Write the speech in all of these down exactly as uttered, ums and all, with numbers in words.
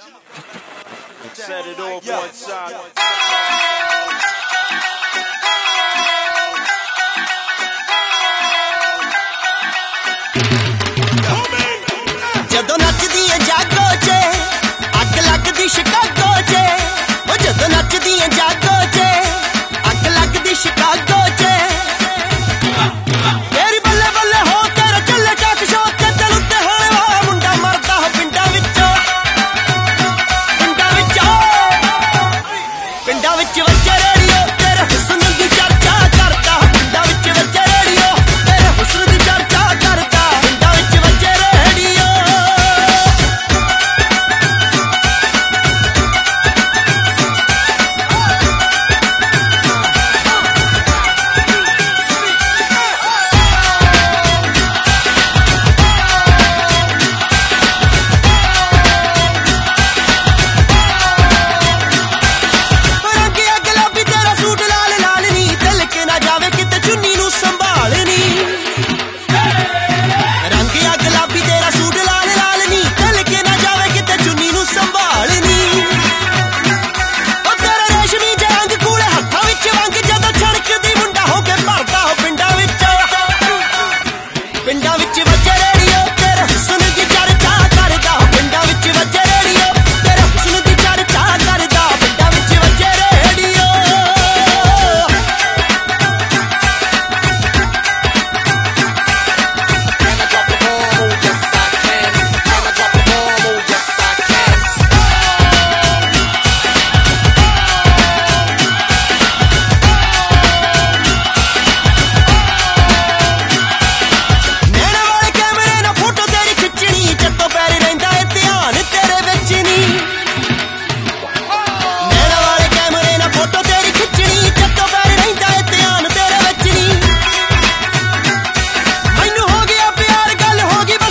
Set it off yeah. one side. ਜਦੋਂ ਨੱਚਦੀ ਏ ਜਾਗੋ 'ਚ ਅੱਗ ਲੱਗਦੀ ਸ਼ਿਕਾਗੋ 'ਚ ਉਹ ਜਦੋਂ ਨੱਚਦੀ ਏ ਜਾਗੋ 'ਚ ਅੱਗ ਲੱਗਦੀ ਸ਼ਿਕਾਗੋ 'ਚ ਤੇਰੀ ਬੱਲੇ ਬੱਲੇ ਹੋ ਤੇਰਾ ਚੱਲੇ ਟਾਕ ਸ਼ੋ ਤੇ ਦਿਲ ਉੱਤੇ ਹੋਣੇ ਵਾਲਾ ਮੁੰਡਾ ਮਰਦਾ ਹੋ ਪਿੰਡਾਂ ਵਿੱਚੋਂ ਪਿੰਡਾਂ ਵਿੱਚੋਂ ਪਿੰਡਾਂ ਵਿੱਚ ਵੱਜੇ ਰੇਡੀਓ ਤੇਰੇ ਹੁਸਨ ਦੀ ਚਰਚਾ ਕਰਦਾ ਪਿੰਡਾਂ ਵਿੱਚ ਵੱਜੇ ਰੇਡੀਓ ਤੇਰੇ ਹੁਸਨ ਦੀ ਚਰਚਾ ਕਰਦਾ ਪਿੰਡਾਂ ਵਿੱਚ ਵੱਜੇ ਰੇਡੀਓ ਪਿੰਡਾਂ ਵਿੱਚ ਵੱਜੇ ਰੇਡੀਓ ਤੇਰੇ ਹੁਸਨ ਦੀ ਚਰਚਾ ਕਰਦਾ ਪਿੰਡਾਂ ਵਿੱਚ ਵੱਜੇ ਰੇਡੀਓ ਤੇਰੇ ਹੁਸਨ ਦੀ ਚਰਚਾ ਕਰਦਾ ਪਿੰਡਾਂ ਵਿੱਚ ਵੱਜੇ ਰੇਡੀਓ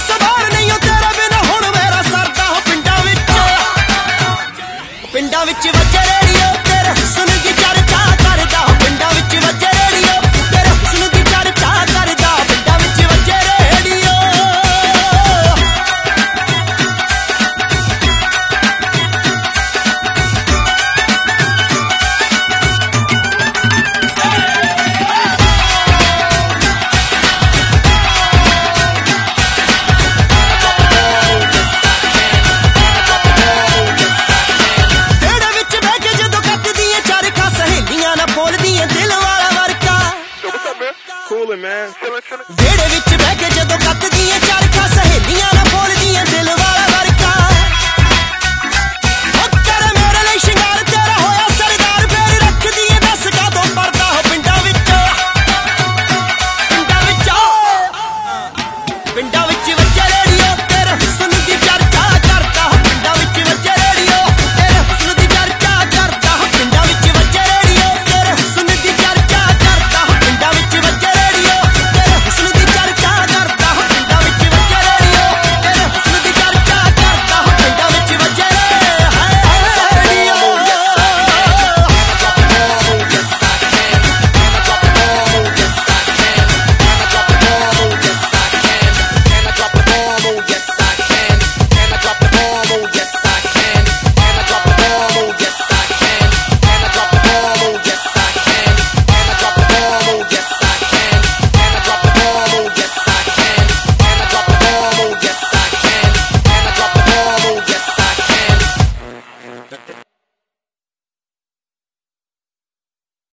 ਪਿੰਡਾਂ ਵਿੱਚ